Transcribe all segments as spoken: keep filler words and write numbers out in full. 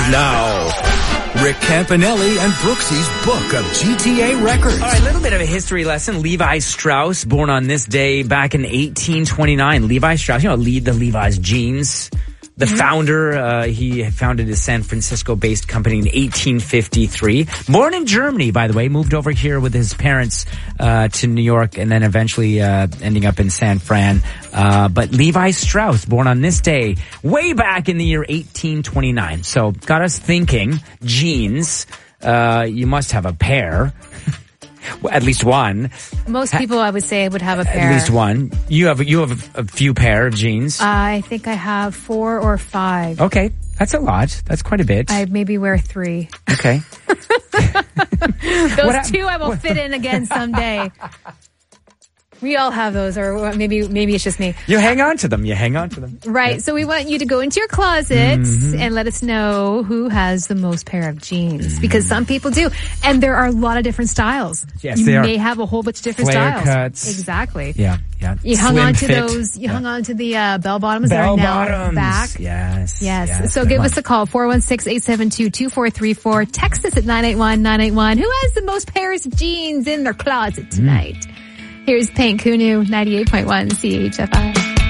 And now, Rick Campanelli and Brooksy's Book of G T A Records. All right, a little bit of a history lesson. Levi Strauss, born on this day back in eighteen twenty-nine. Levi Strauss, you know, lead the Levi's jeans. The mm-hmm. founder, uh, he founded his San Francisco-based company in eighteen fifty-three. Born in Germany, by the way, moved over here with his parents uh, to New York and then eventually uh, ending up in San Fran. Uh, but Levi Strauss, born on this day, way back in the year eighteen twenty-nine. So got us thinking, jeans, uh, you must have a pair. At least one. Most people, I would say, would have a pair. At least one. You have you have a, a few pair of jeans. Uh, I think I have four or five. Okay, that's a lot. That's quite a bit. I maybe wear three. Okay. Those what two I will what? fit in again someday. We all have those, or maybe maybe it's just me. You hang on to them. You hang on to them. Right. Yeah. So we want you to go into your closets mm-hmm. and let us know who has the most pair of jeans. Mm-hmm. Because some people do. And there are a lot of different styles. Yes, you they are. may have a whole bunch of different Flare styles. Cuts. Exactly. Yeah, yeah. You hung Slim on to fit. those, you yeah. hung on to the uh, bell bottoms bell that are bottoms. now back. Yes. Yes. yes so give us a call, four one six, eight seven two, two four three four. Text us at nine eight one, nine eight one. Who has the most pairs of jeans in their closet tonight? Mm. Here's Pink, Who Knew, ninety-eight point one C H F I.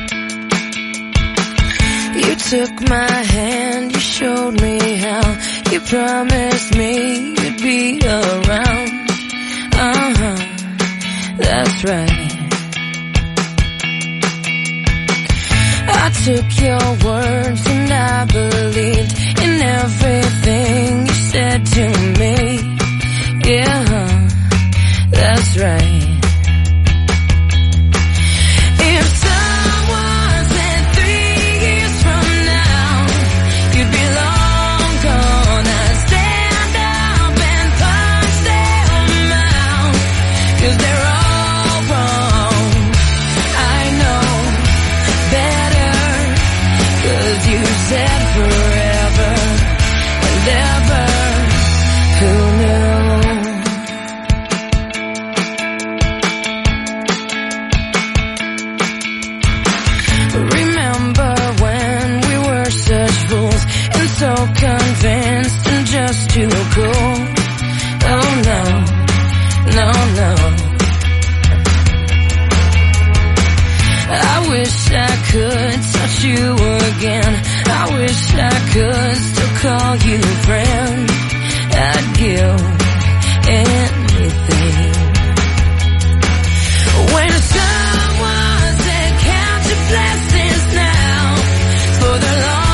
You took my hand, you showed me how, you promised me you'd be around. Uh-huh, that's right. I took your words and I believed in everything you said to me. Yeah, that's right. So convinced and just too cool. Oh no, no, no. I wish I could touch you again. I wish I could still call you friend. I'd give anything. When someone said count your blessings now, for the long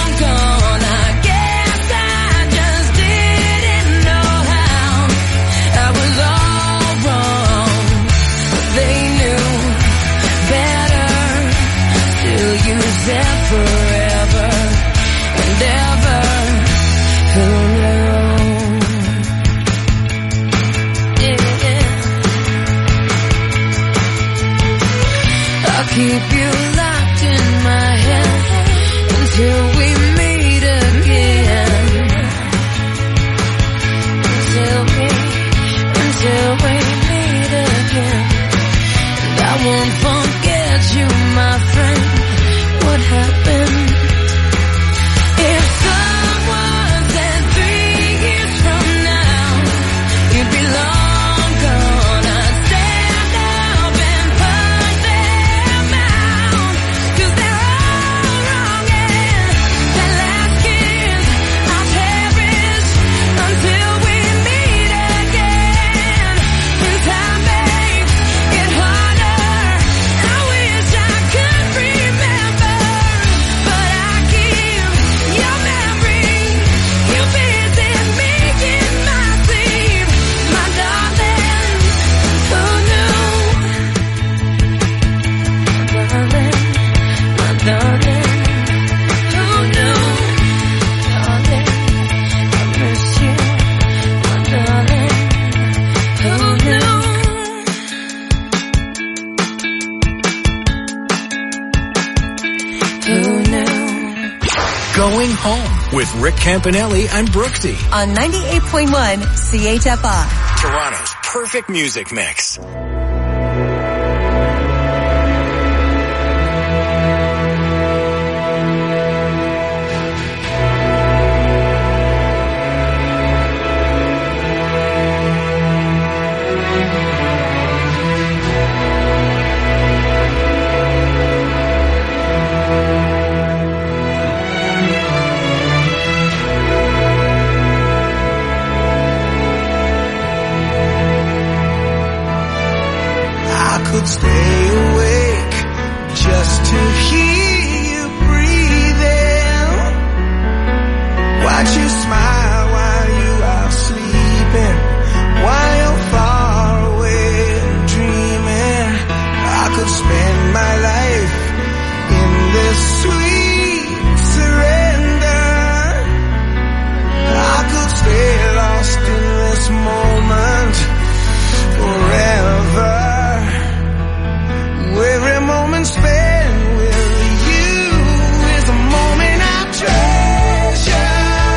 and forever and ever, who knew? Yeah. I'll keep you locked in my head until we meet again. Until we, until we meet again. And I won't forget you, my friend. What happened? If someone said three years from now you'd be long gone, I'd stand up and punch them out, 'cause they're all wrong, and that last kiss I'll cherish until we meet again. And time makes it harder. I wish I could remember. Going Home with Rick Campanelli and Brooksy on ninety-eight point one C H F I. Toronto's perfect music mix. Watch you smile while you are sleeping, while you're far away dreaming. I could spend my life in this sweet surrender. I could stay lost in this moment forever. Every moment spent with you is a moment I treasure.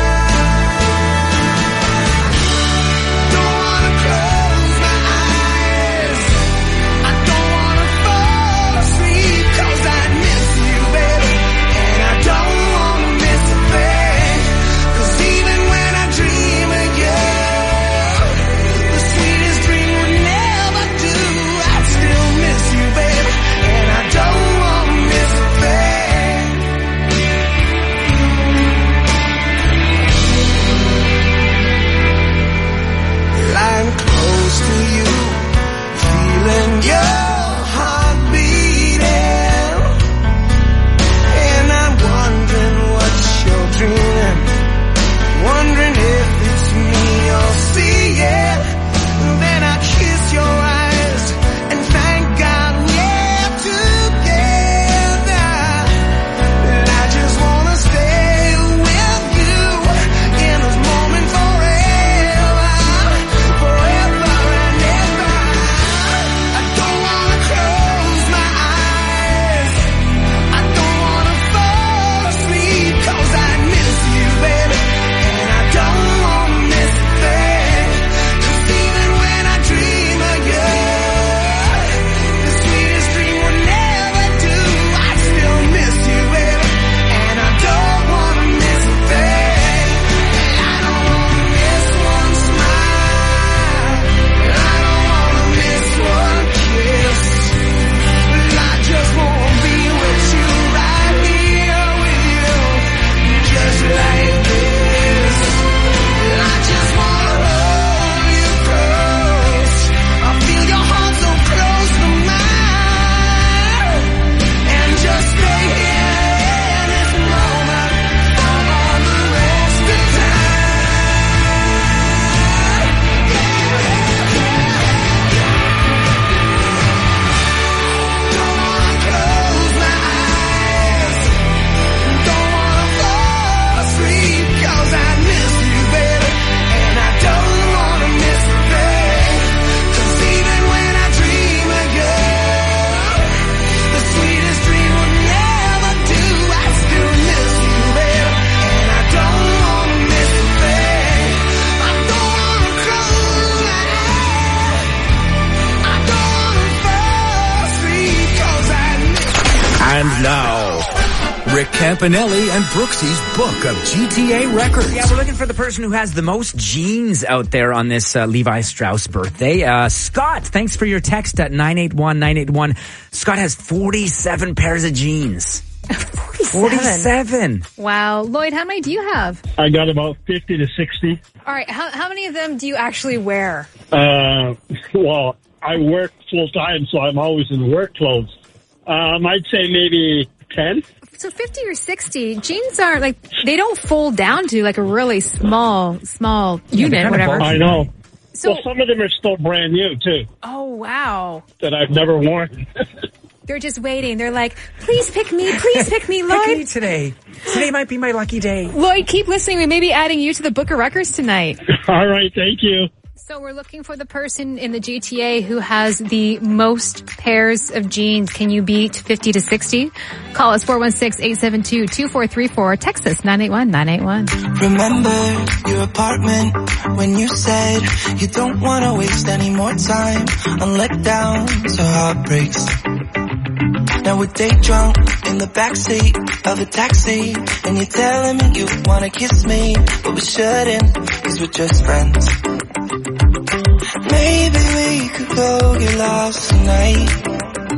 Don't wanna close my eyes, I don't wanna fall asleep, 'cause I miss you, baby, and I don't wanna miss a thing. 'Cause even when I dream of you, the sweetest dream would never do. I still miss you, baby, and I don't wanna miss a thing. Lying close to you, feeling your heart beating, and I'm wondering what you're dreaming, wondering if it's me you're seeing. Then I kiss your eyes and thank God we're together. And I just wanna stay with you in this moment forever, forever and ever. I don't wanna close my eyes, I don't wanna fall asleep, 'cause I miss you, baby, and I don't wanna miss a thing. 'Cause even when I dream of you, the sweetest dream would never do. I still miss you, baby, and I don't wanna miss a thing. I don't wanna miss one smile, I don't wanna miss one kiss. I just wanna be with you, right here with you, just like this. I just wanna hold you close, I feel your heart so close to mine, and just stay here in this moment for all the rest of time. Don't wanna close my eyes, don't wanna fall asleep, 'cause I miss you, baby, and I don't wanna miss a thing. 'Cause even when I dream of you, the sweetest dream would never do. I still miss you, baby, and I don't wanna miss a thing. I don't wanna close my eyes, I don't wanna fall asleep, 'cause I miss you. And now, Rick Campanelli and Brooksy's Book of G T A Records. Yeah, we're looking for the person who has the most jeans out there on this uh, Levi Strauss birthday. Uh, Scott, thanks for your text at nine eight one nine eight one. Scott has forty-seven pairs of jeans. forty-seven. Wow. Lloyd, how many do you have? I got about fifty to sixty. All right. How, how many of them do you actually wear? Uh, well, I work full time, so I'm always in work clothes. Um, I'd say maybe ten. So fifty or sixty, jeans are like, they don't fold down to like a really small, small unit, whatever. I know. So, well, some of them are still brand new, too, oh, wow. that I've never worn. They're just waiting. They're like, please pick me, please pick me, Pick me Lloyd. today. Today might be my lucky day. Lloyd, keep listening. We may be adding you to the Book of Records tonight. All right, thank you. So we're looking for the person in the G T A who has the most pairs of jeans. Can you beat fifty to sixty? Call us four one six, eight seven two, two four three four. Text us nine eight one nine eight one. Remember your apartment when you said you don't want to waste any more time on letdowns or heartbreaks. Now we're day drunk in the backseat of a taxi, and you're telling me you wanna kiss me, but we shouldn't, cause we're just friends. Maybe we could go get lost tonight.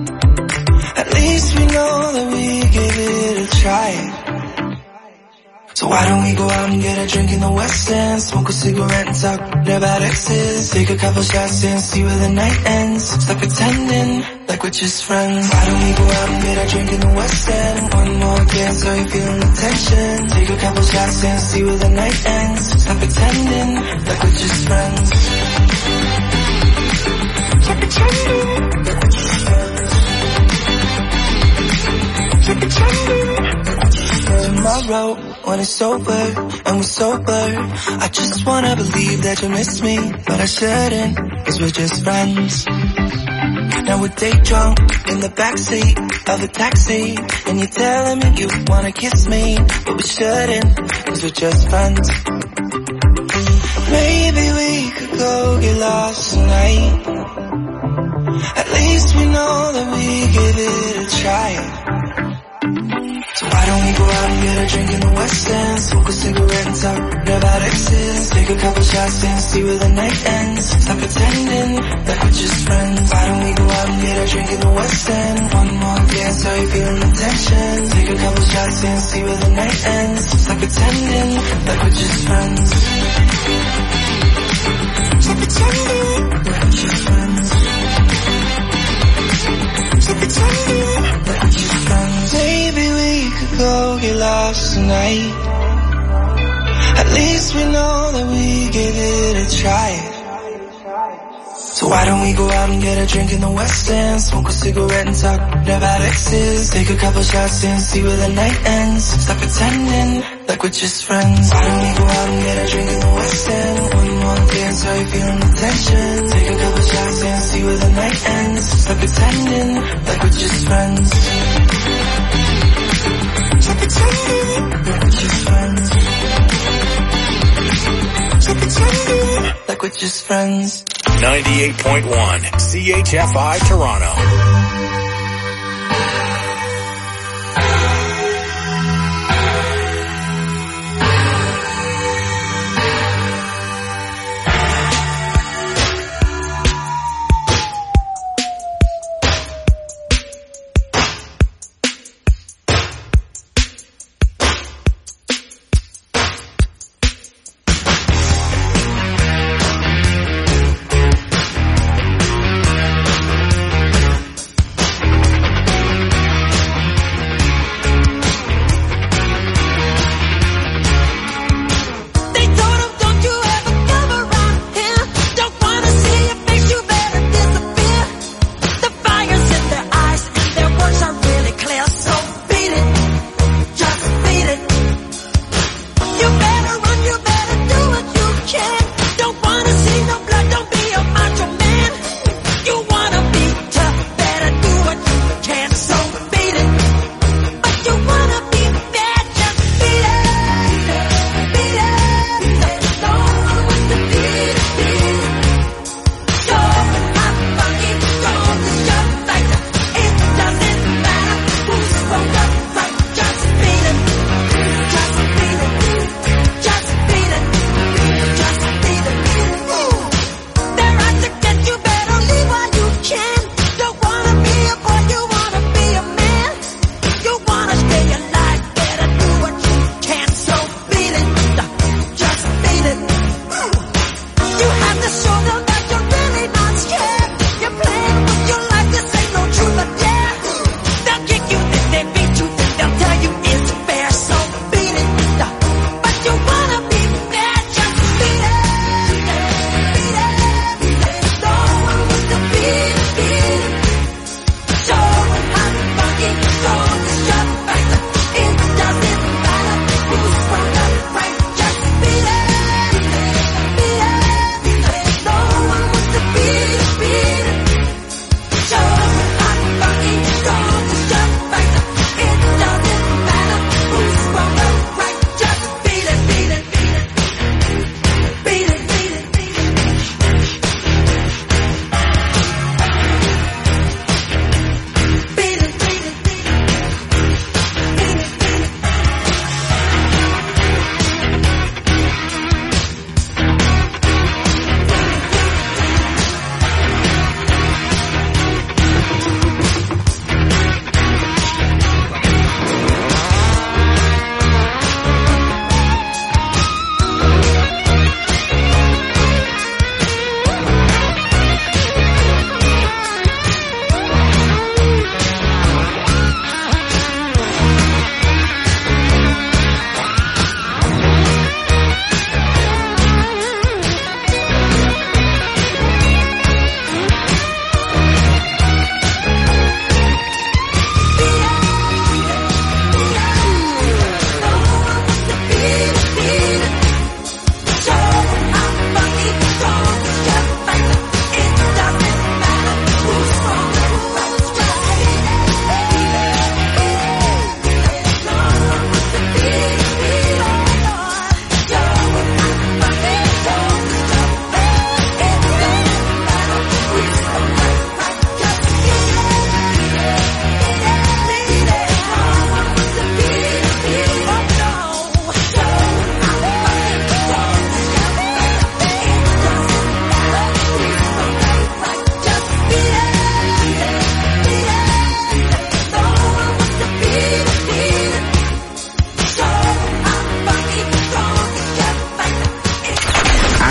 At least we know that we give it a try. So why don't we go out and get a drink in the West End, smoke a cigarette and talk about exes, take a couple shots and see where the night ends, stop pretending like we're just friends. Why don't we go out and get a drink in the West End, one more dance, are you feeling the tension, take a couple shots and see where the night ends, stop pretending like we're just friends. Stop pretending like we're just friends. Stop pretending. Tomorrow, when it's over, and we're sober, I just wanna believe that you miss me, but I shouldn't, cause we're just friends. Now we're day drunk, in the backseat of a taxi, and you're telling me you wanna kiss me, but we shouldn't, cause we're just friends. Maybe we could go get lost tonight, at least we know that we give it a try. So why don't we go out and get a drink in the West End, smoke a cigarette and talk about exes, take a couple shots and see where the night ends, stop pretending like we're just friends. Why don't we go out and get a drink in the West End, one more dance, are you feeling the tension, take a couple shots and see where the night ends, stop pretending like we're just friends. Stop pretending like we're just friends. Stop pretending like we're just friends. Maybe we could go get lost tonight, at least we know that we give it a try. So why don't we go out and get a drink in the West End, smoke a cigarette and talk about exes, take a couple shots and see where the night ends, stop pretending like we're just friends. Why don't we go out and get a drink in the West End, one more dance, are you feeling the tension, take a couple shots and see where the night ends, stop pretending like we're just friends. Stop pretending like we're just friends. Stop pretending like we're just friends. ninety-eight point one C H F I Toronto.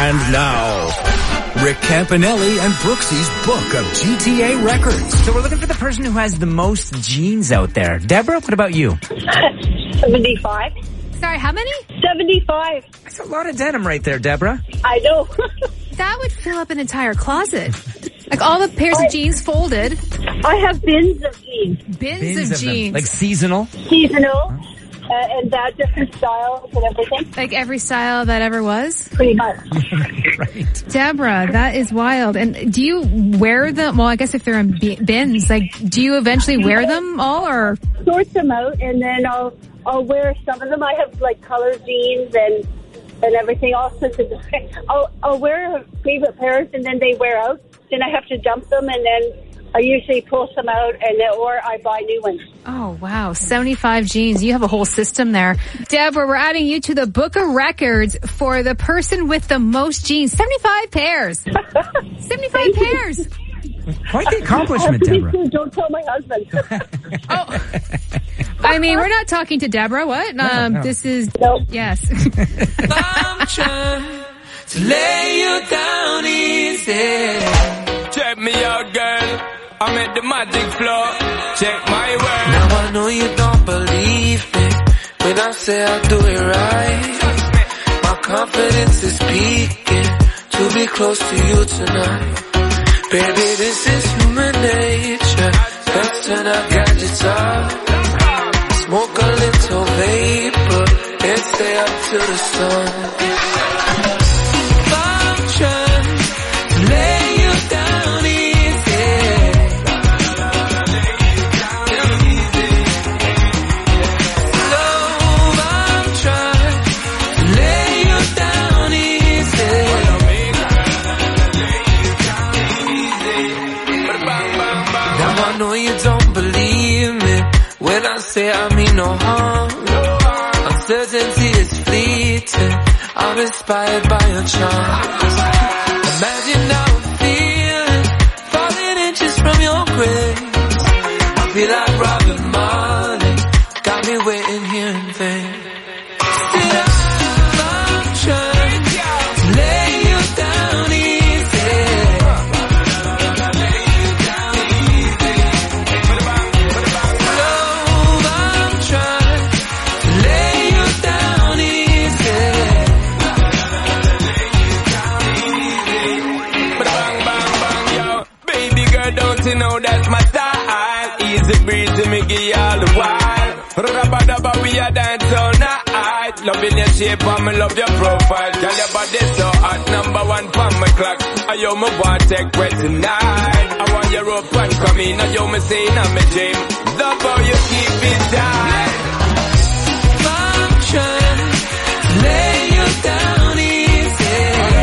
And now, Rick Campanelli and Brooksy's Book of G T A Records. So we're looking for the person who has the most jeans out there. Deborah, what about you? seventy-five. Sorry, how many? seventy-five. That's a lot of denim right there, Deborah. I know. That would fill up an entire closet. Like all the pairs of jeans folded. I have bins of jeans. Bins, Bins of, of them. jeans. Like seasonal. Seasonal. Uh, and that different styles and everything. Like every style that ever was. Pretty much. Right. Deborah, that is wild. And do you wear them? Well, I guess if they're in b- bins, like, do you eventually wear them all, or? Sort them out, and then I'll I'll wear some of them. I have like color jeans and and everything. All sorts of. I'll I'll wear favorite pairs, and then they wear out. Then I have to dump them, and then I usually pull some out, and then, or I buy new ones. Oh, wow. seventy-five jeans. You have a whole system there. Deborah, we're adding you to the Book of Records for the person with the most jeans. seventy-five pairs. sevenfive pairs. Quite the accomplishment, Deborah. Don't tell my husband. Oh. I mean, we're not talking to Deborah. What? No, um, no. This is... Nope. Yes. I'm trying to lay you down easy. Check me out, girl. I'm at the magic floor. Check my word. Now I know you don't believe me when I say I'll do it right. My confidence is peaking to be close to you tonight. Baby, this is human nature. Let's turn our gadgets off. Smoke a little vapor and stay up till the sun. I'm trying to lay you down easy. Love, I'm trying to lay you down easy. Now I know you don't believe me when I say I mean no harm. Uncertainty is fleeting. I'm inspired by your charms. Imagine how I'm feeling, falling inches from your grace. I feel like Robert Marley, got me waiting here in vain. Still, I'm trying to lay you down easy. Love, I'm trying to lay you down easy. Bang, bang, bang, yo. Baby girl, don't you know that's my style? Easy breeze to me, give you all the while. Rabba-dabba, we a dance all night. Loving your shape, and me love your profile. Girl, your body so hot, number one for my clock. I yo, me want take wet tonight. I want your rope and come in. I yo, me say in my dream. Love how you keep it tight. I'm trying to lay you down easy.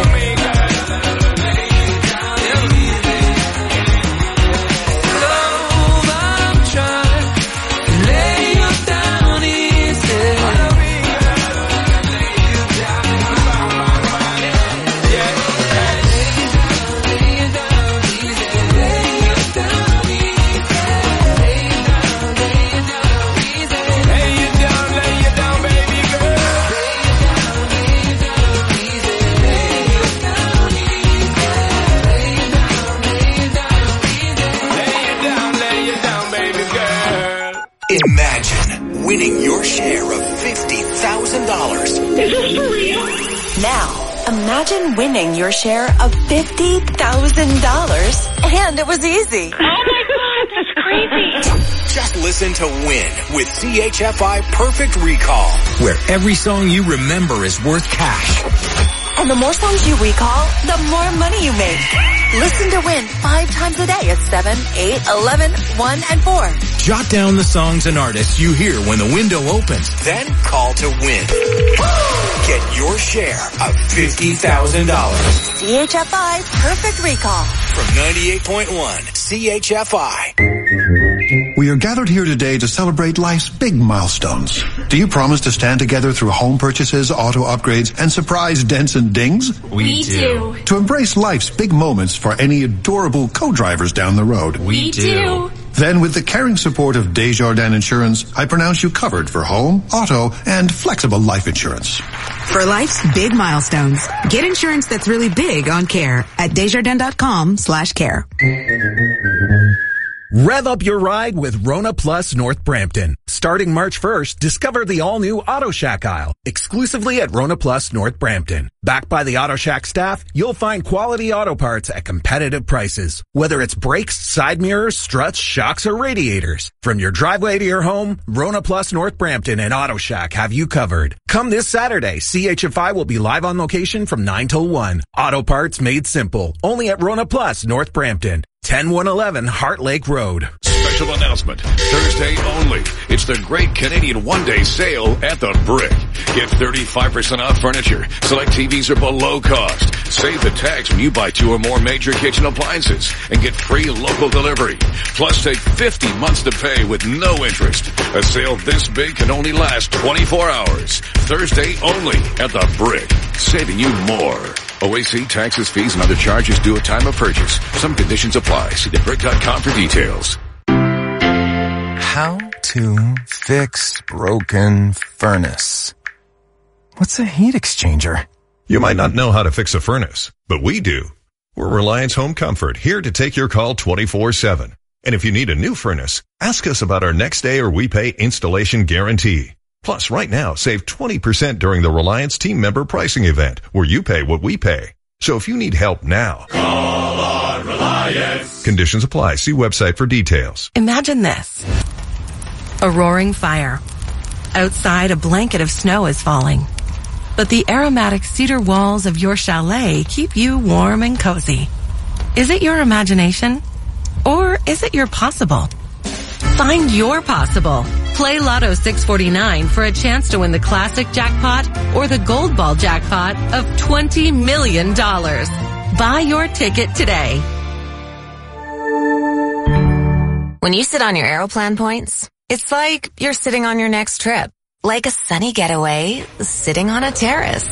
Love, I'm trying to lay you down easy. Lay you down, lay you down, baby girl. Lay you down, lay you down, baby girl. Imagine winning your share of fifty thousand dollars. Now, imagine winning your share of fifty thousand dollars, and it was easy. Just listen to Win with C H F I Perfect Recall, where every song you remember is worth cash. And the more songs you recall, the more money you make. Listen to Win five times a day at seven, eight, eleven, one, and four. Jot down the songs and artists you hear when the window opens, then call to win. Get your share of fifty thousand dollars. C H F I Perfect Recall. From ninety-eight point one C H F I. We are gathered here today to celebrate life's big milestones. Do you promise to stand together through home purchases, auto upgrades, and surprise dents and dings? We do. To embrace life's big moments for any adorable co-drivers down the road? We do. Then with the caring support of Desjardins Insurance, I pronounce you covered for home, auto, and flexible life insurance. For life's big milestones, get insurance that's really big on care at Desjardins.com slash care. Rev up your ride with Rona Plus North Brampton. Starting March first, discover the all-new Auto Shack aisle, exclusively at Rona Plus North Brampton. Backed by the Auto Shack staff, you'll find quality auto parts at competitive prices. Whether it's brakes, side mirrors, struts, shocks, or radiators. From your driveway to your home, Rona Plus North Brampton and Auto Shack have you covered. Come this Saturday. C H F I will be live on location from nine till one. Auto parts made simple. Only at Rona Plus North Brampton. ten one eleven Heart Lake Road. Special announcement. Thursday only. It's the Great Canadian One-Day Sale at the Brick. Get thirty-five percent off furniture. Select T Vs are below cost. Save the tax when you buy two or more major kitchen appliances and get free local delivery. Plus take fifty months to pay with no interest. A sale this big can only last twenty-four hours. Thursday only at the Brick. Saving you more. O A C, taxes, fees, and other charges due at time of purchase. Some conditions apply. See the brick dot com for details. How to fix broken furnace. What's a heat exchanger? You might not know how to fix a furnace, but we do. We're Reliance Home Comfort, here to take your call twenty-four seven. And if you need a new furnace, ask us about our next day or we pay installation guarantee. Plus, right now, save twenty percent during the Reliance team member pricing event, where you pay what we pay. So if you need help now, call on Reliance. Conditions apply. See website for details. Imagine this. A roaring fire. Outside, a blanket of snow is falling. But the aromatic cedar walls of your chalet keep you warm and cozy. Is it your imagination? Or is it your possible? Find your possible. Play Lotto six forty-nine for a chance to win the classic jackpot or the gold ball jackpot of twenty million dollars. Buy your ticket today. When you sit on your Aeroplan points, it's like you're sitting on your next trip. Like a sunny getaway, sitting on a terrace.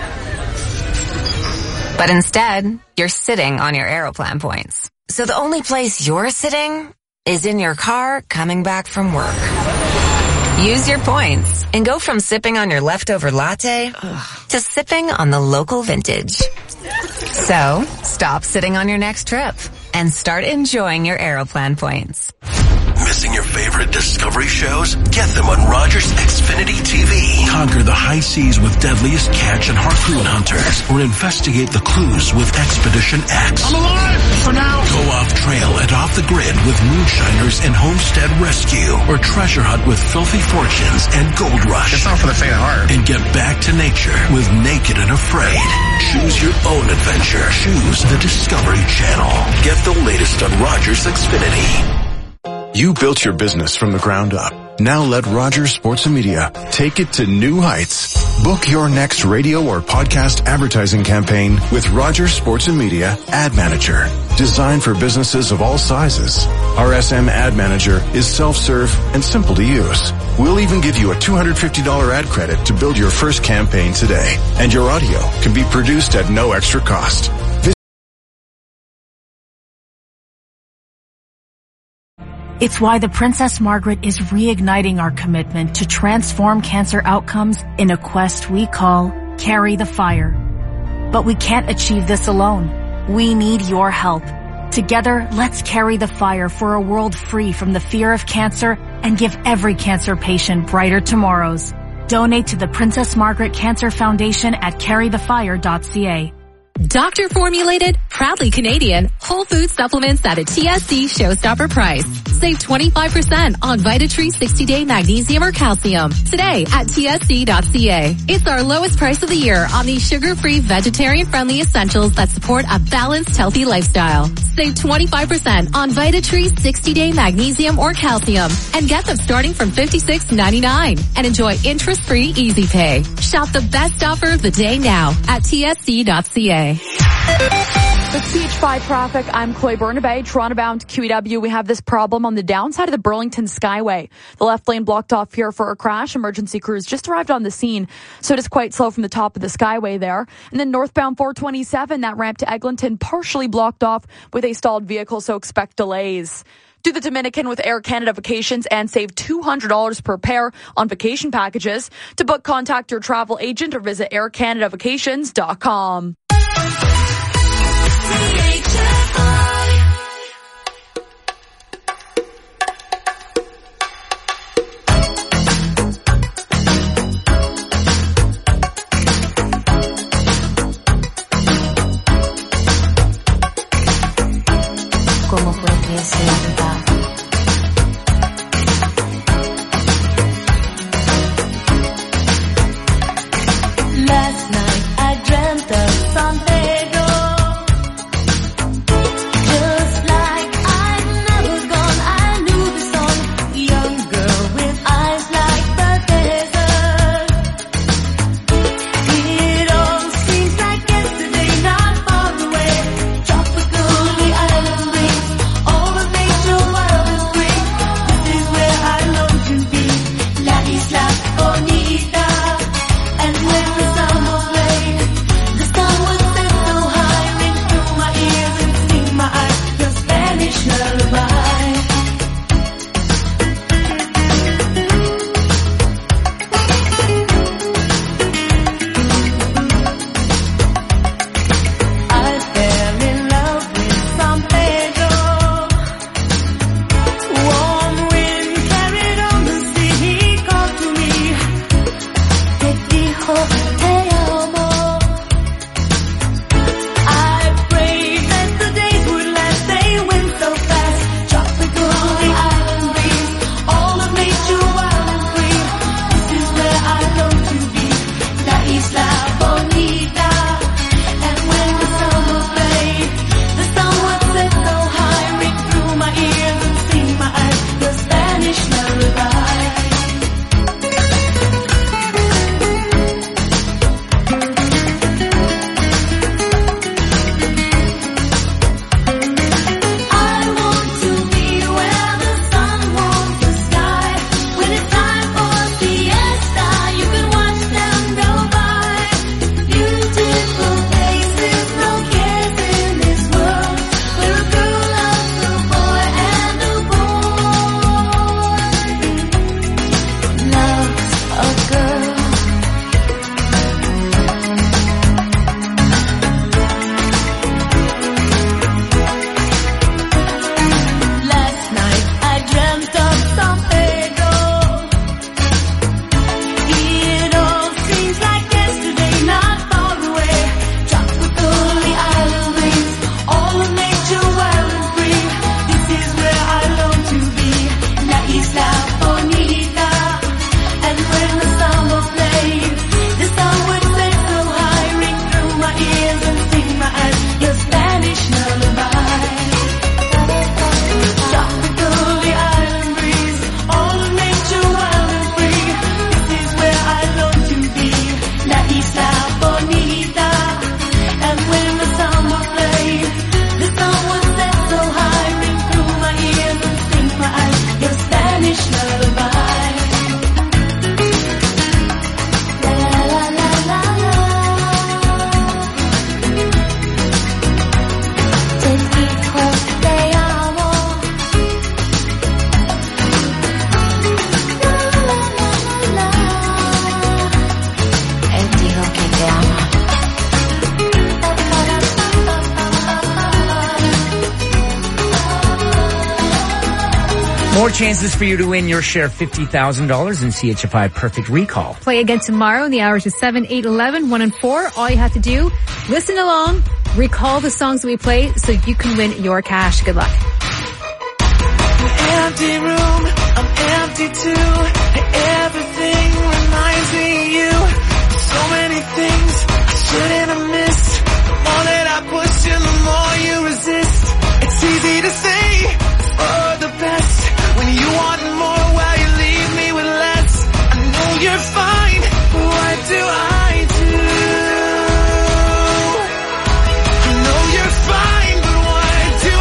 But instead, you're sitting on your Aeroplan points. So the only place you're sitting is in your car coming back from work. Use your points and go from sipping on your leftover latte to sipping on the local vintage. So, stop sitting on your next trip and start enjoying your Aeroplan points. Missing your favorite Discovery shows? Get them on Rogers Xfinity T V. Conquer the high seas with deadliest catch and harpoon hunters, or investigate the clues with Expedition X. I'm alive for now. Go off trail and off the grid with Moonshiners and Homestead Rescue, or treasure hunt with Filthy Fortunes and Gold Rush. It's not for the faint of heart. And get back to nature with Naked and Afraid. Choose your own adventure. Choose the Discovery Channel. Get the latest on Rogers Xfinity. You built your business from the ground up. Now let Rogers Sports and Media take it to new heights. Book your next radio or podcast advertising campaign with Rogers Sports and Media Ad Manager. Designed for businesses of all sizes. R S M Ad Manager is self-serve and simple to use. We'll even give you a two hundred fifty dollars ad credit to build your first campaign today. And your audio can be produced at no extra cost. It's why the Princess Margaret is reigniting our commitment to transform cancer outcomes in a quest we call Carry the Fire. But we can't achieve this alone. We need your help. Together, let's carry the fire for a world free from the fear of cancer and give every cancer patient brighter tomorrows. Donate to the Princess Margaret Cancer Foundation at carry the fire dot c a. Doctor formulated, proudly Canadian, whole food supplements at a T S C showstopper price. Save twenty-five percent on VitaTree sixty day magnesium or calcium today at T S C dot c a. It's our lowest price of the year on these sugar-free, vegetarian-friendly essentials that support a balanced, healthy lifestyle. Save twenty-five percent on VitaTree sixty day magnesium or calcium and get them starting from fifty-six ninety-nine and enjoy interest-free easy pay. Shop the best offer of the day now at T S C dot c a. The C H five traffic, I'm Chloe Bernabé, Toronto bound Q E W. We have this problem on the downside of the Burlington Skyway. The left lane blocked off here for a crash. Emergency crews just arrived on the scene, so it is quite slow from the top of the Skyway there. And then northbound four twenty-seven, that ramp to Eglinton partially blocked off with a stalled vehicle, so expect delays. Do the Dominican with Air Canada Vacations and save two hundred dollars per pair on vacation packages. To book, contact your travel agent or visit air canada vacations dot com. ¿Cómo puede ser verdad? Last night I dreamt of San Pedro, just like I'd never gone. I knew the song, young girl with eyes like the desert. It all seems like yesterday, not far away. Tropical, the island breeze, all of nature wild and free. This is where I long to be, La Isla Bonita. And when the summer played, the sun would set so high, ring through my ears and sting my eyes, the Spanish lullaby. I fell in love with San Pedro. Warm wind carried on the sea, he called to me. Te dijo te amo. I prayed that the days would last, they went so fast. Tropical, the island breeze, all of nature wild and free. This is where I long to be, La Isla Bonita. And when the summer played, the sun would set so high, ring through my ears and sting my eyes, the Spanish lullaby. I want to be where the sun warms the sky. When it's time for siesta, you can watch them go by. Beautiful places, no cares in this world. Where a girl loves a boy and a boy loves a girl. Last night I dreamt of San Pedro. It all seems like yesterday, not far away. Tropical, the island breeze, all of nature wild and free. This is where I long to be, La Isla Bonita. And when the summer played, the sun would set so high, ring through my ears and sting my eyes, your Spanish lullaby. Tropical, the island breeze, all of nature wild and free. This is where I long to be, La Isla Bonita. And when the summer played, the sun would set so high, ring through my ears and sting my eyes, your Spanish lullaby. La la la la la. Te dijo te amo. La la la la la. Él dijo que te ama. More chances for you to win your share of fifty thousand dollars in C H F I Perfect Recall. Play again tomorrow in the hours of seven, eight, eleven, one, and four. All you have to do, listen along, recall the songs that we play so you can win your cash. Good luck. Empty room, I'm empty too. Everything reminds me of you. So many things I shouldn't have missed. The more that I push you, the more you resist. It's easy to say it's for the best when you want more while you leave me with less. I know you're fine, but what do I do? I know you're fine, but what do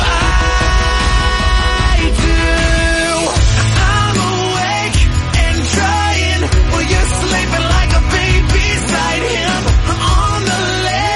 I do? I'm awake and trying while you're sleeping like a baby beside him. On the left.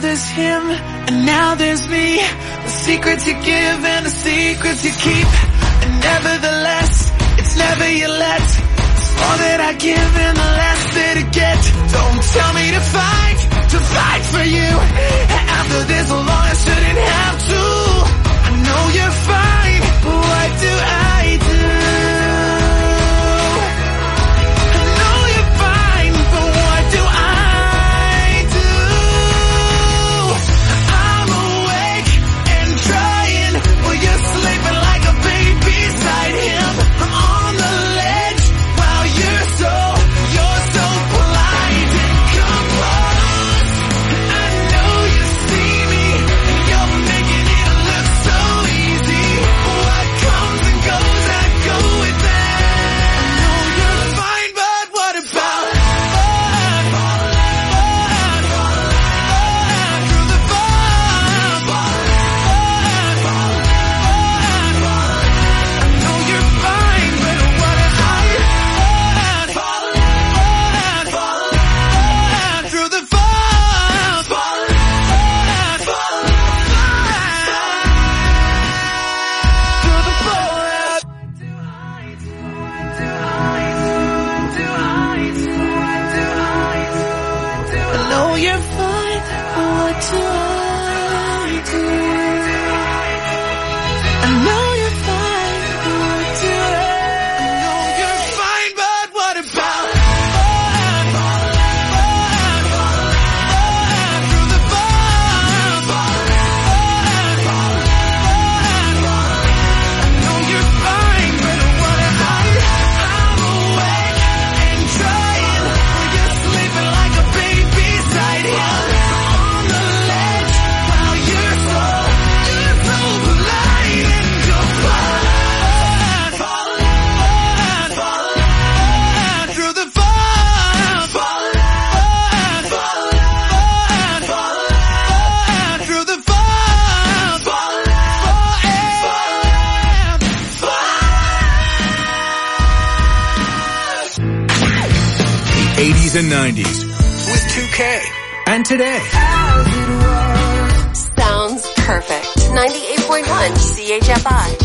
there's him, and now there's me. A secret to give and a secret to keep. And nevertheless, it's never your let. It's more that I give and the less that I get. Don't tell me to fight, to fight for you. After this long, I shouldn't have to. I know you're fine, but what do I do? I know you're fine, but what do I do? I'm awake and trying while you're sleeping like a baby beside him. I'm on the ledge while you're so, you're so polite and composed. I know you see me, and you're making it look so easy. What comes and goes, I go with that. I know you're fine, but what about fun? Fun, fun, fun, through the fun. Fun, fun, fun, fun. I know you're fine, but what about fun? Fun, fun, fun, through the fun. Fun, fun, fun, through the fun. I know you're fine, but what do I do? I know you're fine, but what do I? I know you're fine, but what about fun? Fun, fun, fun, through the fun. Fun, fun, fun, fun. I know you're fine, but what about? I'm awake and trying while you're sleeping like a baby beside him. On the ledge while you're so, you're so polite and composed. Fun, fun, fun, through the fun. Fun, fun, fun, fun, through the fun. Fun, The eighties and nineties with two K. And today. Sounds perfect. ninety-eight point one C H F I.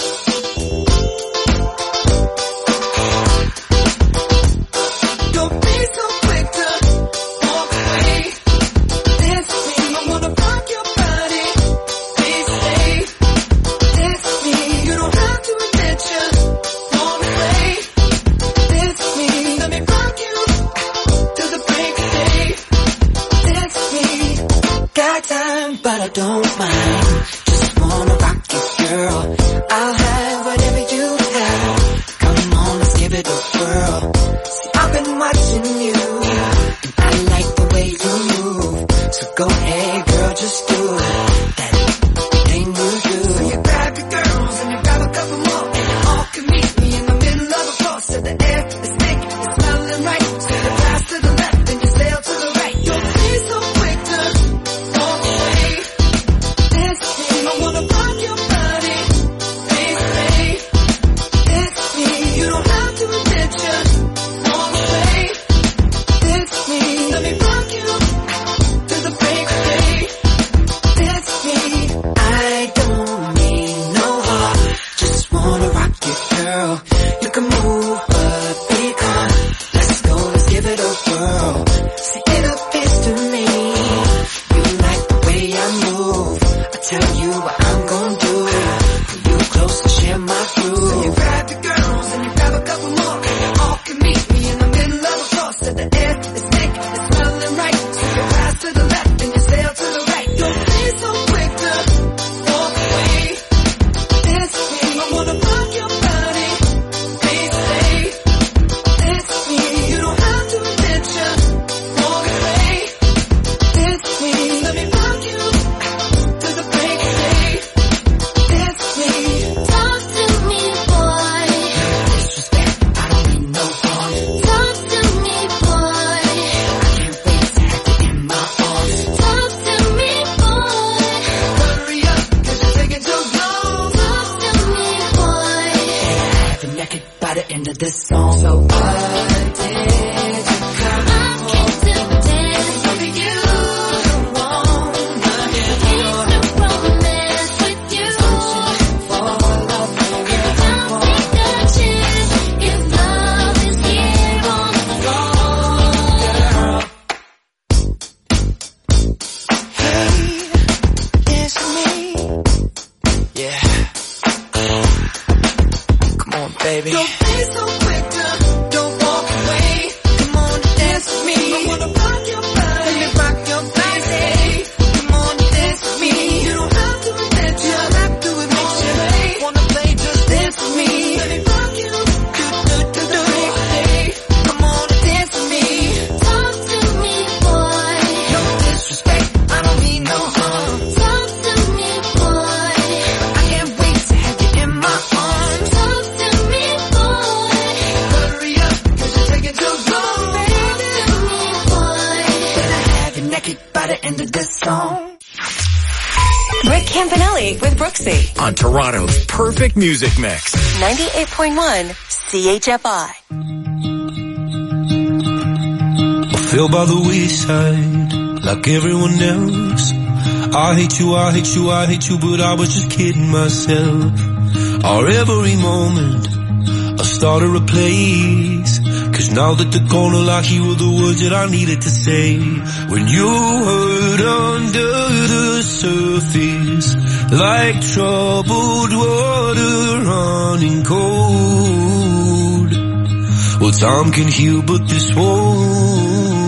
Don't be so quick to walk away. This me, I wanna rock your body. Please stay. This me, you don't have to admit you wanna play. This me, let me rock you till the break of day. This me, got time, but I don't mind. Just wanna rock you, girl. I'll have whatever you have. Come on, let's give it a whirl. See, I've been watching you, and I like the way you move. So go ahead, girl, just do that thing you do. So you grab your girls and you grab a couple more, and you all can meet me in the middle of a floor. So the air is thick, it's smelling right. So you pass to the left and you sail to the right. Don't be so quick to walk away. This me, I wanna rock your body. Please stay. This me, you don't have to admit you by the end of this song. Rick Campanelli with Brooksy On Toronto's perfect music mix. ninety-eight point one C H F I. I fell by the wayside like everyone else. I hate you, I hate you, I hate you, but I was just kidding myself. Our every moment I started a place, cause now that they're gone, all I hear were the words that I needed to say. When you hurt under the surface, like troubled water running cold. Well, time can heal, but this won't.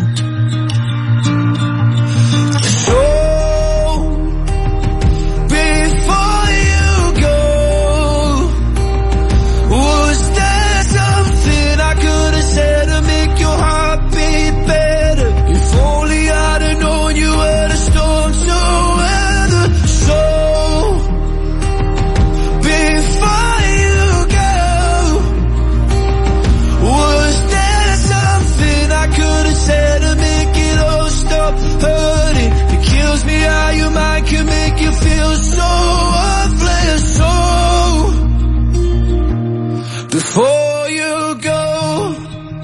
Before you go,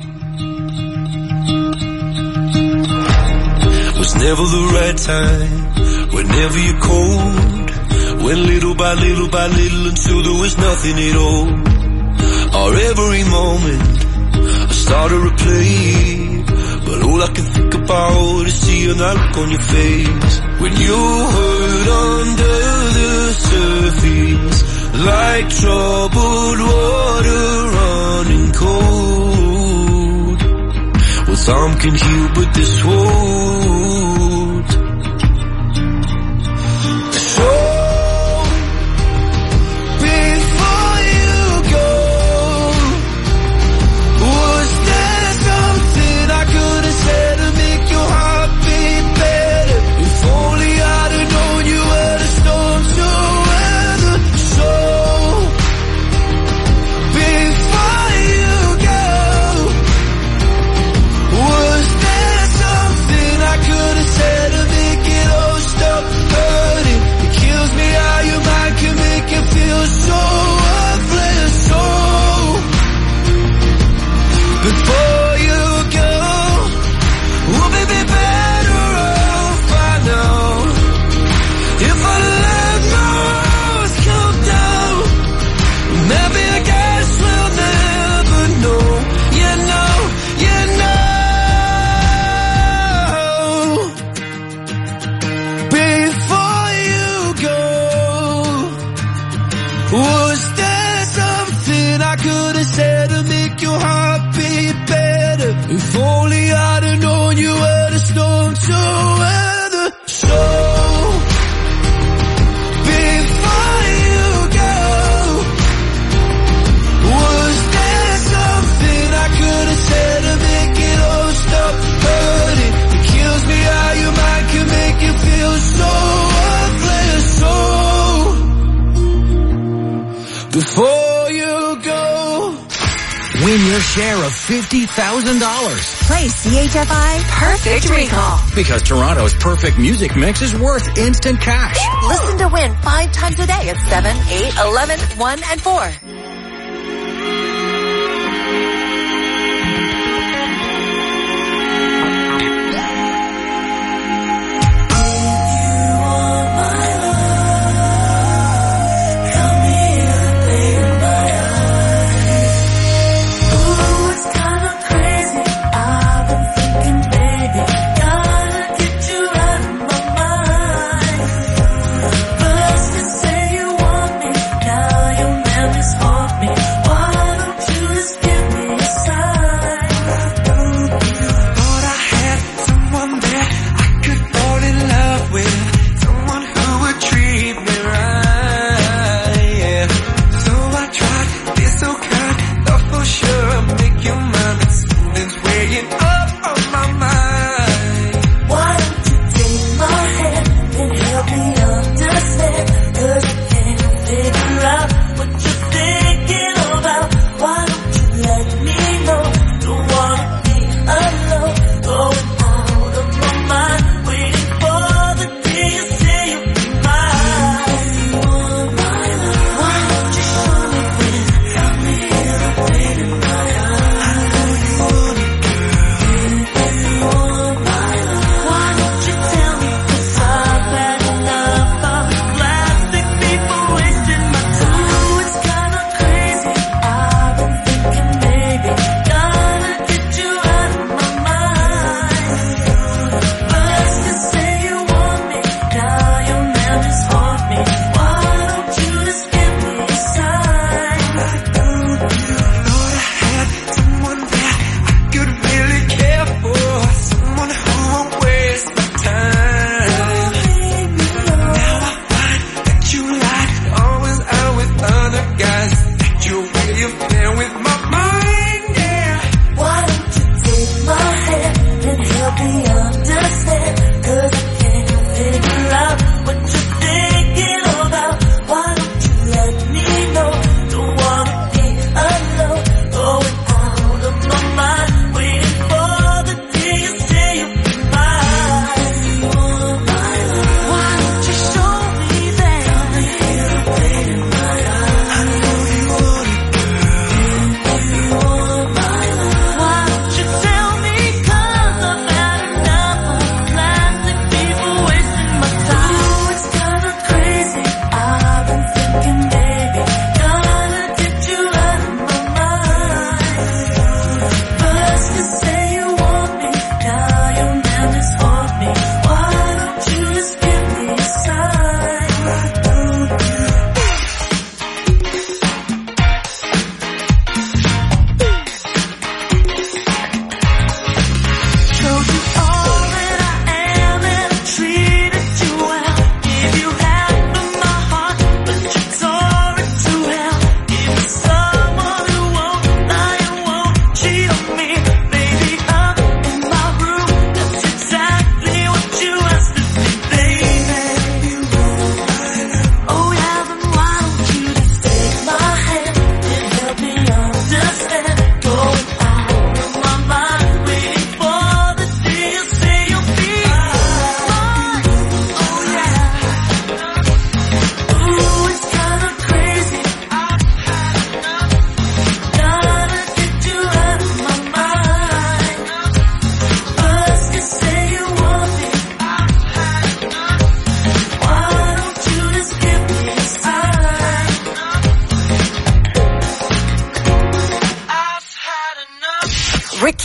was never the right time, whenever you're cold, went little by little by little until there was nothing at all. Our every moment I started to play, but all I can think about is seeing that look on your face. When you hurt under the surface, like troubled water running cold. Well, some can heal, but this won't. So, before you go, was there something I could have said to make your heart beat better? If only I'd have known you were the storm to weather. So, before you go, we'll be better off, I know. If I let my walls come down, maybe I guess we'll never know. You know, you know. Before you go, was there something I could have said to make your heart beat better? If only I'd have known you were the storm to weather. So, before you go, was there something I could have said to make it all stop hurting? It kills me how your mind can make you feel so worthless. So, before you go, win your share of fifty thousand dollars. Play C H F I Perfect Recall. Because Toronto's perfect music mix is worth instant cash. Listen to win five times a day at seven, eight, eleven, one, and four. Say you want me, now your memory's hard.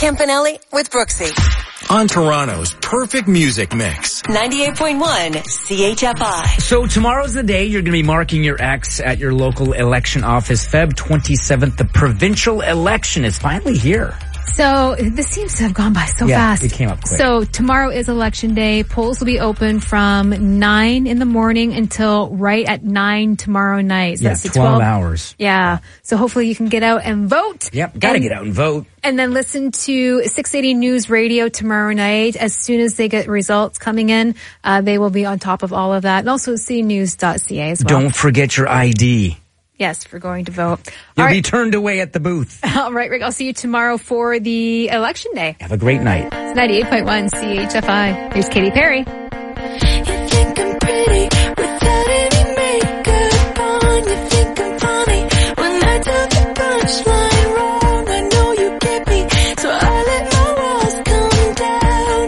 Campanelli with Brooksy. On Toronto's perfect music mix. ninety-eight point one C H F I. So tomorrow's the day you're going to be marking your X at your local election office. February twenty-seventh, the provincial election is finally here. So this seems to have gone by so yeah, fast. it came up quick. So tomorrow is election day. Polls will be open from nine in the morning until right at nine tomorrow night. So yeah, that's the twelve hours. Yeah. So hopefully you can get out and vote. Yep, gotta and, get out and vote. And then listen to six eighty News Radio tomorrow night. As soon as they get results coming in, uh, they will be on top of all of that. And also c news dot c a as well. Don't forget your I D. Yes, for going to vote. You'll All be right. turned away at the booth. All right, Rick, I'll see you tomorrow for the election day. Have a great night. It's ninety-eight point one C H F I. Here's Katy Perry. You think I'm pretty without any makeup on. You think I'm funny when I tell the punchline wrong. I know you get me, so I let my walls come down,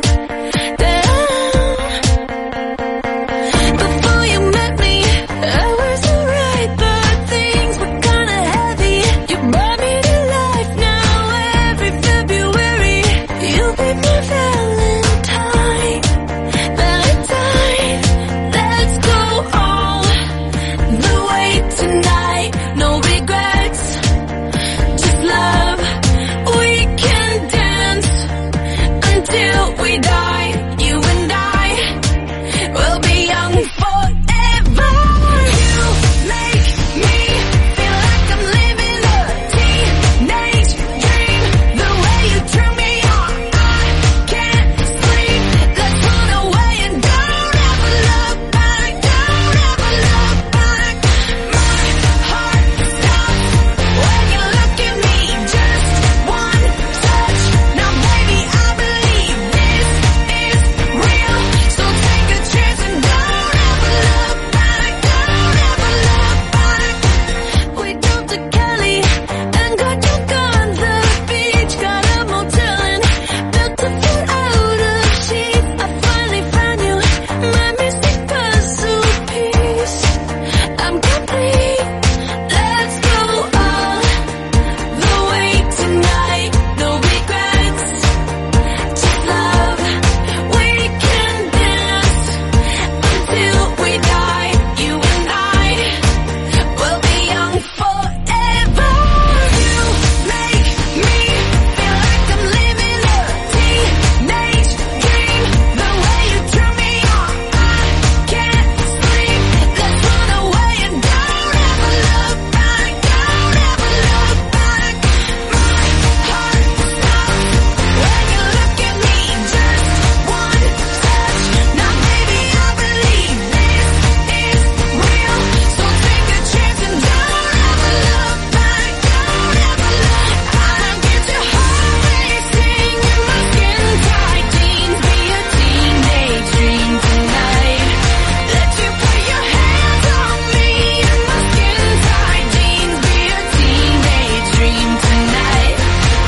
down. Before you met me, I was alright, but things were kinda heavy. You brought me to life now every February. You'll be my Valentine. Valentine, let's go all the way tonight. No regrets, just love. We can dance until we die. You and I will be young forever. You make me feel like I'm living a teenage dream. The way you turn me on, I can't sleep. Let's run away and don't ever look back. Don't ever look back. My heart stops when you look at me. Just one touch. Now baby, I believe this is real. So take a chance and don't ever look back. Don't ever look back. We drove to Cali and got drunk on the beach. Got a motel and built a fort out of sheep. I finally found you, my mystic puzzle piece. I'm complete. Let's go all the way tonight. No regrets, just love. We can dance until we die. You and I will be young forever. You make me feel like I'm living a teenage dream. The way you turn me on, I can't sleep. Let's run away and don't ever look back. Don't ever look back. My heart stops when you look at me. Just one touch. Now baby, I believe this is real. So take a chance and don't ever look back. Don't ever look back. Get your heart racing in my skin tight jeans. Be a teenage dream tonight. Let you put your hands on me in my skin tight jeans. Be a teenage dream tonight.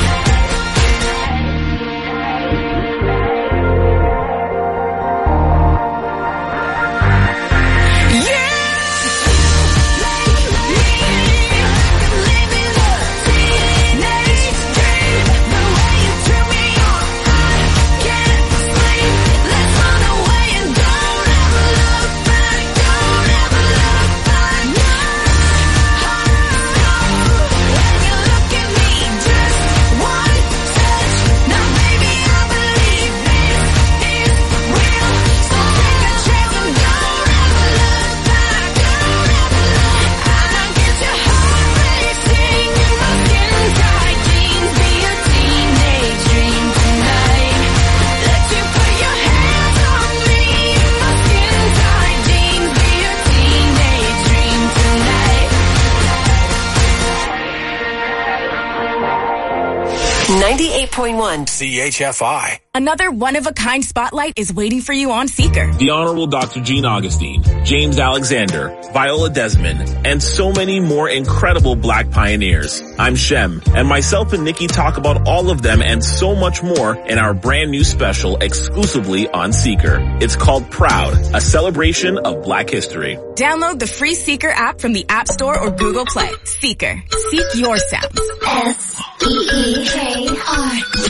ninety-eight point one C H F I. Another one-of-a-kind spotlight is waiting for you on Seeker. The Honorable Doctor Jean Augustine, James Alexander, Viola Desmond, and so many more incredible Black pioneers. I'm Shem, and myself and Nikki talk about all of them and so much more in our brand new special exclusively on Seeker. It's called Proud, a celebration of Black history. Download the free Seeker app from the App Store or Google Play. Seeker. Seek your sounds. S E E K R.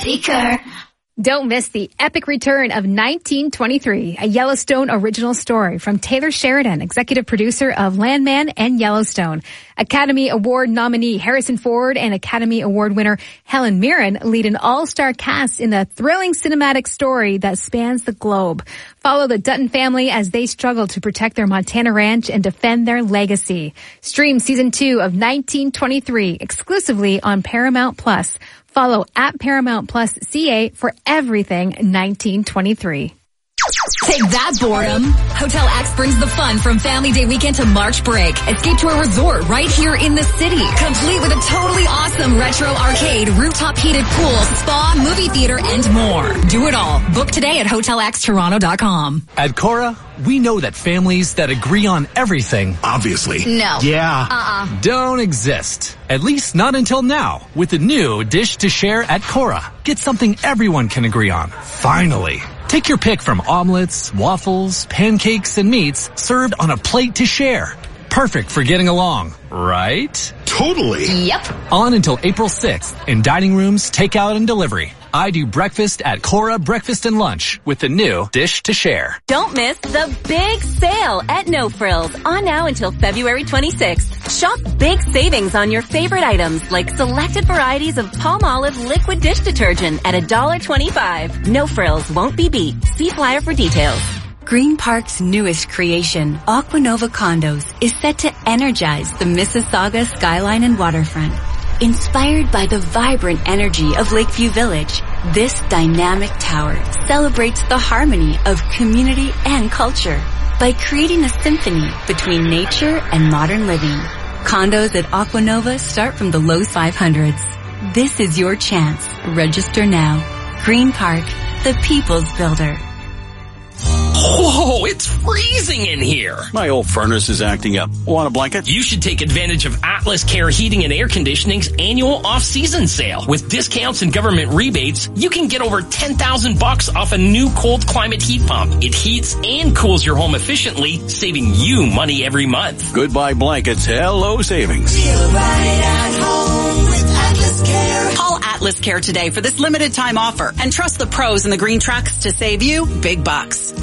Seeker. Don't miss the epic return of nineteen twenty-three, a Yellowstone original story from Taylor Sheridan, executive producer of Landman and Yellowstone. Academy Award nominee Harrison Ford and Academy Award winner Helen Mirren lead an all-star cast in a thrilling cinematic story that spans the globe. Follow the Dutton family as they struggle to protect their Montana ranch and defend their legacy. Stream season two of nineteen twenty-three exclusively on Paramount Plus. Follow at Paramount Plus C A for everything nineteen twenty-three. Take that, boredom. Hotel X brings the fun from Family Day weekend to March break. Escape to a resort right here in the city, complete with a totally awesome retro arcade, rooftop heated pool, spa, movie theater, and more. Do it all. Book today at hotel x toronto dot com. At Cora, we know that families that agree on everything, obviously, no, yeah, uh-uh, don't exist. At least not until now, with the new Dish to Share at Cora. Get something everyone can agree on. Finally. Take your pick from omelets, waffles, pancakes, and meats served on a plate to share. Perfect for getting along, right? Totally. Yep. On until April sixth in dining rooms, takeout, and delivery. I do breakfast at Cora Breakfast and Lunch with the new Dish to Share. Don't miss the big sale at No Frills on now until February twenty-sixth. Shop big savings on your favorite items like selected varieties of Palmolive liquid dish detergent at one dollar twenty-five. No Frills won't be beat. See flyer for details. Green Park's newest creation, Aquanova Condos, is set to energize the Mississauga skyline and waterfront. Inspired by the vibrant energy of Lakeview Village, this dynamic tower celebrates the harmony of community and culture by creating a symphony between nature and modern living. Condos at Aquanova start from the low five hundreds. This is your chance. Register now. Green Park, the people's builder. Whoa, it's freezing in here. My old furnace is acting up. Want a blanket? You should take advantage of Atlas Care Heating and Air Conditioning's annual off-season sale. With discounts and government rebates, you can get over ten thousand bucks off a new cold climate heat pump. It heats and cools your home efficiently, saving you money every month. Goodbye blankets. Hello savings. Feel right at home with Atlas Care. Call Atlas Care today for this limited time offer and trust the pros in the green trucks to save you big bucks.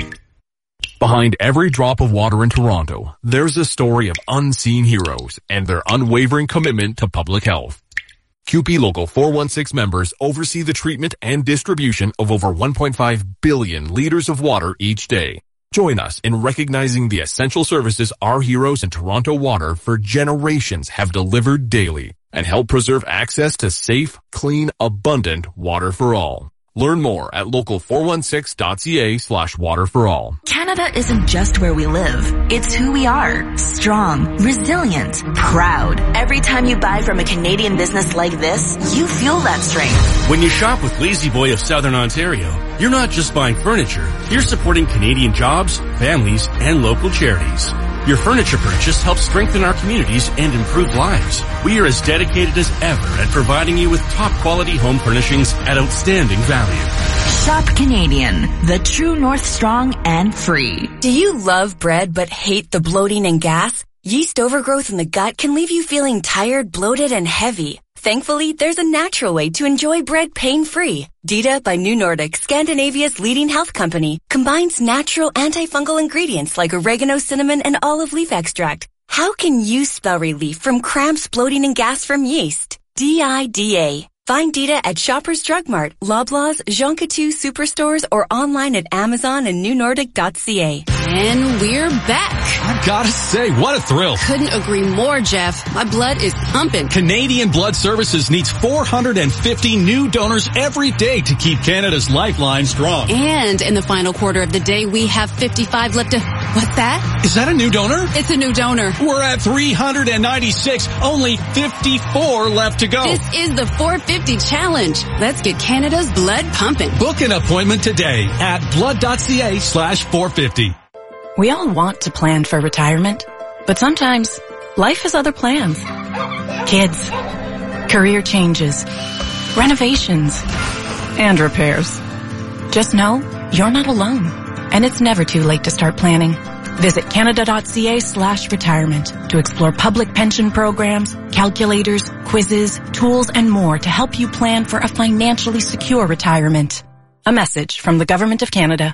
Behind every drop of water in Toronto, there's a story of unseen heroes and their unwavering commitment to public health. Q P Local four one six members oversee the treatment and distribution of over one point five billion liters of water each day. Join us in recognizing the essential services our heroes in Toronto Water for generations have delivered daily and help preserve access to safe, clean, abundant water for all. Learn more at local four one six dot c a slash water for all. Canada isn't just where we live. It's who we are. Strong, resilient, proud. Every time you buy from a Canadian business like this, you feel that strength. When you shop with Lazy Boy of Southern Ontario, you're not just buying furniture. You're supporting Canadian jobs, families, and local charities. Your furniture purchase helps strengthen our communities and improve lives. We are as dedicated as ever at providing you with top quality home furnishings at outstanding value. Shop Canadian, the true North Strong and free. Do you love bread but hate the bloating and gas? Yeast overgrowth in the gut can leave you feeling tired, bloated, and heavy. Thankfully, there's a natural way to enjoy bread pain-free. Dita by New Nordic, Scandinavia's leading health company, combines natural antifungal ingredients like oregano, cinnamon, and olive leaf extract. How can you spell relief from cramps, bloating, and gas from yeast? D I D A. Find Dita at Shoppers Drug Mart, Loblaws, Jean Coutu Superstores, or online at Amazon and new nordic dot c a. And we're back. I've got to say, what a thrill. Couldn't agree more, Jeff. My blood is pumping. Canadian Blood Services needs four hundred fifty new donors every day to keep Canada's lifeline strong. And in the final quarter of the day, we have fifty-five left to... What's that? Is that a new donor? It's a new donor. We're at three hundred ninety-six, only fifty-four left to go. This is the four fifty challenge. Let's get Canada's blood pumping. Book an appointment today at blood dot c a slash four fifty. We all want to plan for retirement, but sometimes life has other plans. Kids, career changes, renovations, and repairs. Just know you're not alone, and it's never too late to start planning. Visit canada.ca slash retirement to explore public pension programs, calculators, quizzes, tools, and more to help you plan for a financially secure retirement. A message from the Government of Canada.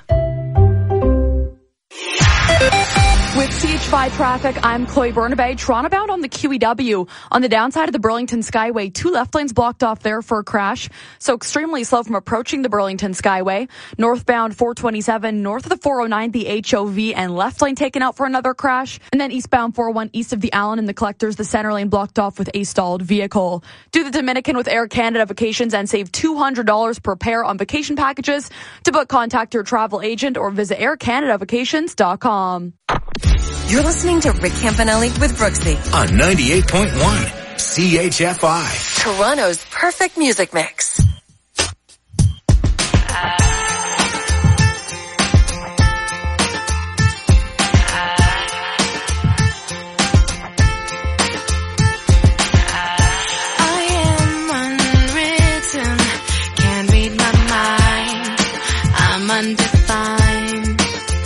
With C H five traffic, I'm Chloe Bernabé. Toronto bound on the Q E W. On the downside of the Burlington Skyway, two left lanes blocked off there for a crash. So extremely slow from approaching the Burlington Skyway. Northbound four twenty-seven, north of the four oh nine, the H O V, and left lane taken out for another crash. And then eastbound four oh one, east of the Allen and the Collectors, the center lane blocked off with a stalled vehicle. Do the Dominican with Air Canada Vacations and save two hundred dollars per pair on vacation packages. To book, contact your travel agent or visit air canada vacations dot com. You're listening to Rick Campanelli with Brooksy on ninety-eight point one C H F I. Toronto's perfect music mix. Undefined.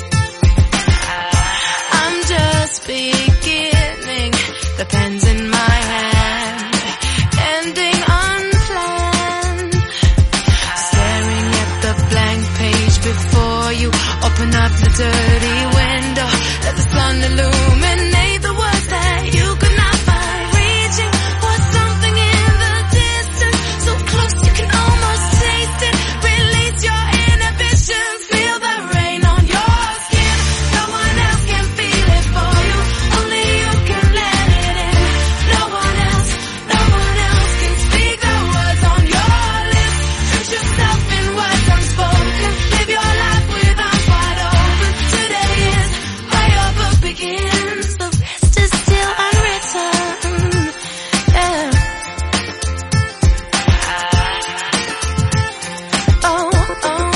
I'm just beginning. The pen's in my hand, ending unplanned. Staring at the blank page before you. Open up the dirty window. Let the sun illuminate the words that you could not find. Reaching for something in the distance, so close you can almost taste it. Release your inhibitions. Feel the rain on your skin. No one else can feel it for you. Only you can let it in. No one else, no one else can speak the words on your lips. Put yourself in words unspoken. Live your life with arms wide open. Today is where your book begins. The rest is still unwritten. Yeah. Oh, oh.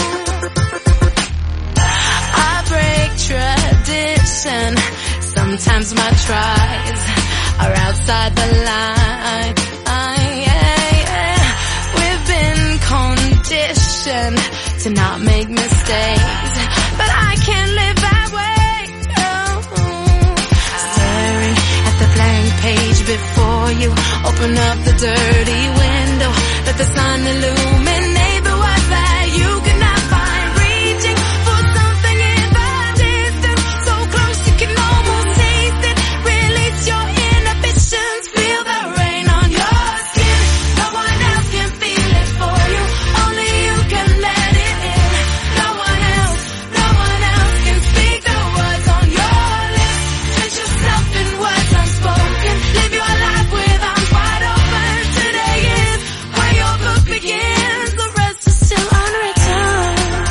I break tradition. Sometimes my tries are outside the line. Yeah, yeah. We've been conditioned to not make mistakes, but I can't live that way. Oh. Staring at the blank page before you. Open up the dirty window. Let the sun illuminate the words that you could not find. Reaching for something in the distance, so close you can almost taste it. Release your inhibitions. Feel the rain on your skin. No one else can feel it for you. Only you can let it in. No one else, no one else can speak the words on your lips. Put yourself in words unspoken. Live your life with arms wide open. Today is where your book begins. The rest is still unwritten.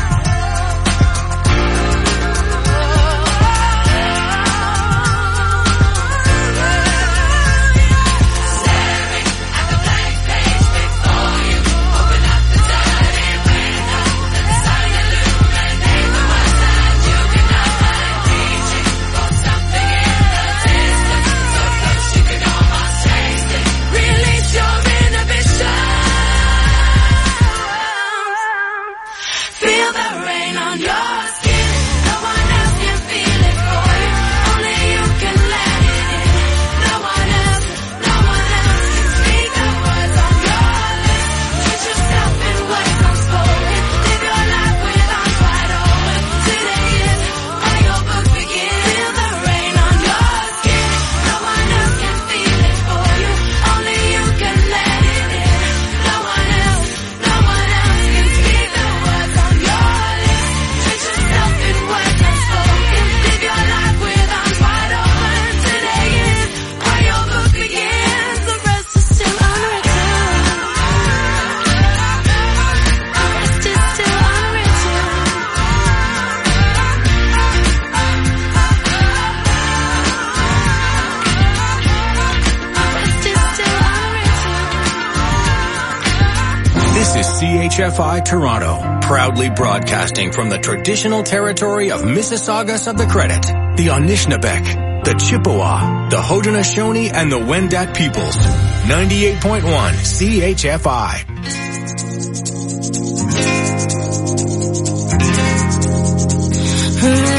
Staring at the blank page before you. Open up the dirty window. Let the sun illuminate the words that you cannot find. Reaching for something in the distance, so close you can almost taste it. Release your inhibitions. Feel the rain on your skin. No one else can feel it for you. Only you can let it in. No one else, no one else can speak the words on your lips. Put yourself in words unspoken. Live your life with arms wide open. Today is where your book begins. Feel the rain on your skin. No one else can feel it for you. Only you can let it in. No one else, no one else can speak the words on your lips. Put yourself in words unspoken. Live your life with arms wide open. Today is where your book begins. The rest is still unwritten. The rest is still unwritten. The rest is still unwritten. This is C H F I Toronto, proudly broadcasting from the traditional territory of Mississaugas of the Credit, the Anishinaabe, the Chippewa, the Haudenosaunee, and the Wendat peoples. ninety-eight point one C H F I. Right.